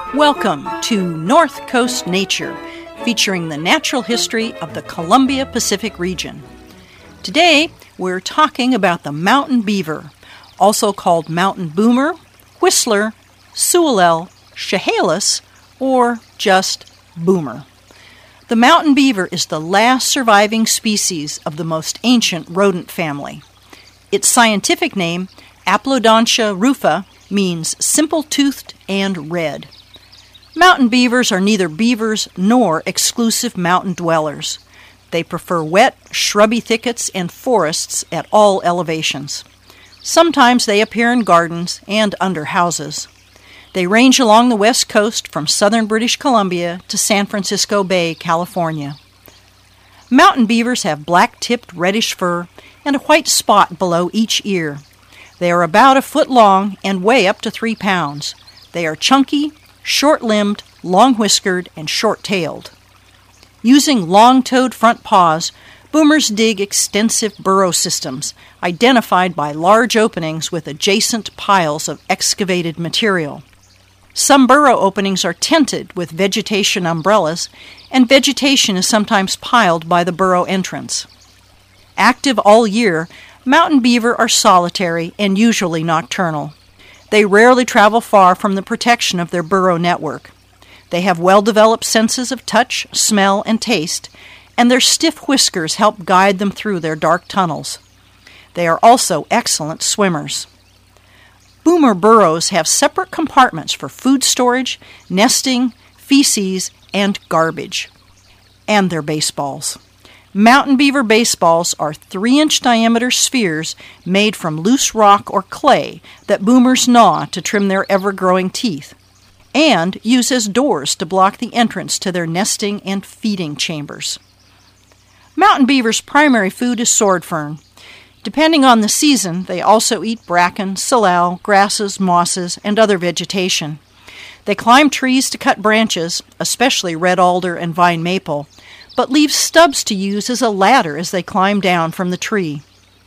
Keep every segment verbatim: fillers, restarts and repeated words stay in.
Welcome to North Coast Nature, featuring the natural history of the Columbia Pacific region. Today, we're talking about the mountain beaver, also called mountain boomer, whistler, Suillel, Chehalis, or just boomer. The mountain beaver is the last surviving species of the most ancient rodent family. Its scientific name, Aplodontia rufa, means simple-toothed and red. Mountain beavers are neither beavers nor exclusive mountain dwellers. They prefer wet, shrubby thickets and forests at all elevations. Sometimes they appear in gardens and under houses. They range along the west coast from southern British Columbia to San Francisco Bay, California. Mountain beavers have black-tipped reddish fur and a white spot below each ear. They are about a foot long and weigh up to three pounds. They are chunky, short-limbed, long-whiskered, and short-tailed. Using long-toed front paws, boomers dig extensive burrow systems, identified by large openings with adjacent piles of excavated material. Some burrow openings are tented with vegetation umbrellas, and vegetation is sometimes piled by the burrow entrance. Active all year, mountain beaver are solitary and usually nocturnal. They rarely travel far from the protection of their burrow network. They have well-developed senses of touch, smell, and taste, and their stiff whiskers help guide them through their dark tunnels. They are also excellent swimmers. Boomer burrows have separate compartments for food storage, nesting, feces, and garbage. And their baseballs. Mountain beaver baseballs are three-inch diameter spheres made from loose rock or clay that boomers gnaw to trim their ever-growing teeth, and use as doors to block the entrance to their nesting and feeding chambers. Mountain beavers' primary food is sword fern. Depending on the season, they also eat bracken, salal, grasses, mosses, and other vegetation. They climb trees to cut branches, especially red alder and vine maple, but leave stubs to use as a ladder as they climb down from the tree.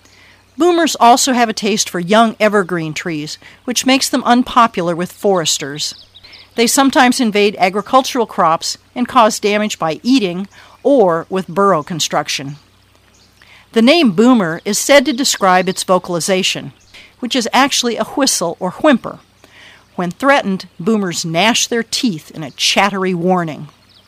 Boomers also have a taste for young evergreen trees, which makes them unpopular with foresters. They sometimes invade agricultural crops and cause damage by eating or with burrow construction. The name boomer is said to describe its vocalization, which is actually a whistle or whimper. When threatened, boomers gnash their teeth in a chattery warning.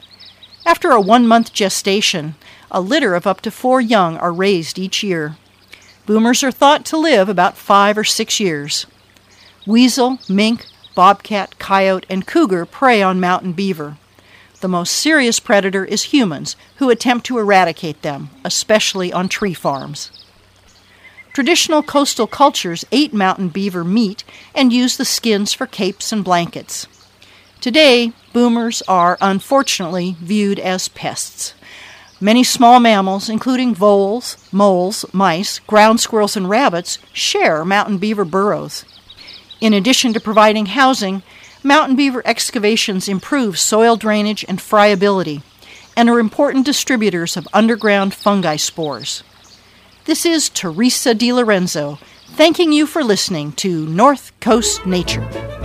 After a one-month gestation, a litter of up to four young are raised each year. Boomers are thought to live about five or six years. Weasel, mink, bobcat, coyote, and cougar prey on mountain beaver. The most serious predator is humans, who attempt to eradicate them, especially on tree farms. Traditional coastal cultures ate mountain beaver meat and used the skins for capes and blankets. Today, boomers are unfortunately viewed as pests. Many small mammals, including voles, moles, mice, ground squirrels, and rabbits, share mountain beaver burrows. In addition to providing housing, mountain beaver excavations improve soil drainage and friability, and are important distributors of underground fungi spores. This is Teresa DiLorenzo, thanking you for listening to North Coast Nature.